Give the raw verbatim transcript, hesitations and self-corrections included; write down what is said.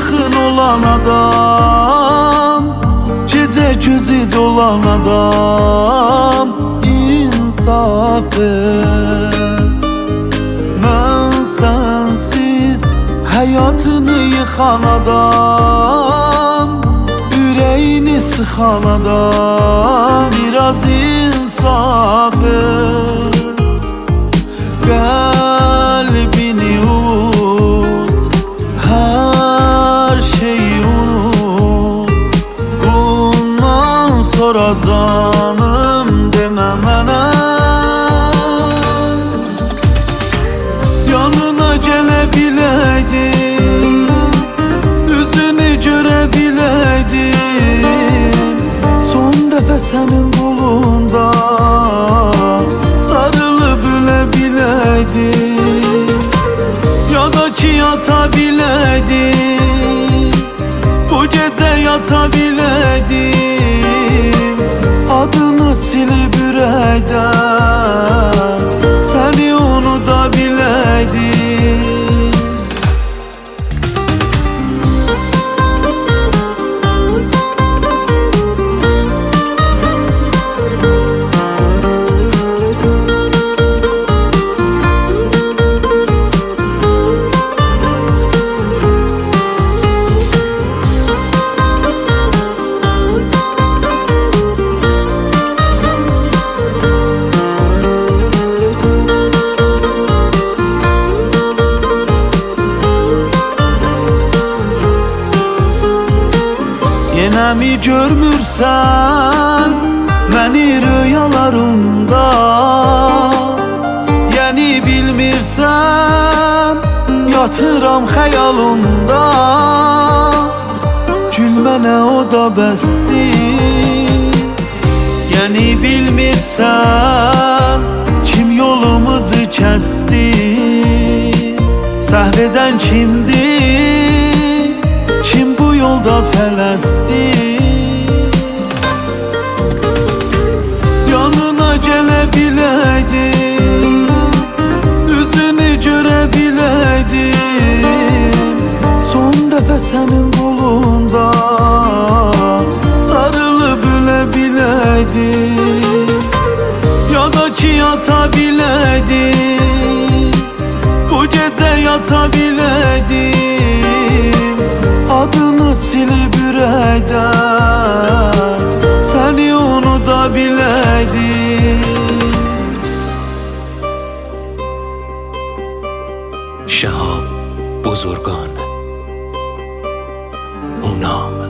yaxın olan adam, gecə gözü dolan adam, insaf et. Mən sensiz hayatını yıxan adam, ürəyini sıxan adam, biraz insaf et. Qəlbini unut, hər şeyi unut. Bundan sonra canım demə mənə. Yanına gələ biləydim, üzünü görə biləydim. Son dəfə sənin qulunda sarılıb ölə biləydim. Ya da ki yata biləydim, bu gecə yata biləydim. Adını silib ürəkdən, səni unuda biləydim. Yenəmi görmürsən məni rüyalarında, yəni bilmirsən yatıram xəyalında. Gülmənə o da bəsdir, yəni bilmirsən kim yolumuzu kəsdi. Səhv edən kimdir, kim bu yolda tələsdi. Yanına gələ biləydim, üzünü görə biləydim. Son dəfə sənin qulunda sarılıb ölə biləydim. Ya da ki yata biləydim, bu gecə yata biləydim. Adını silib ürəkdən, səni unuda biləydim. شهاب بزرگان، اونا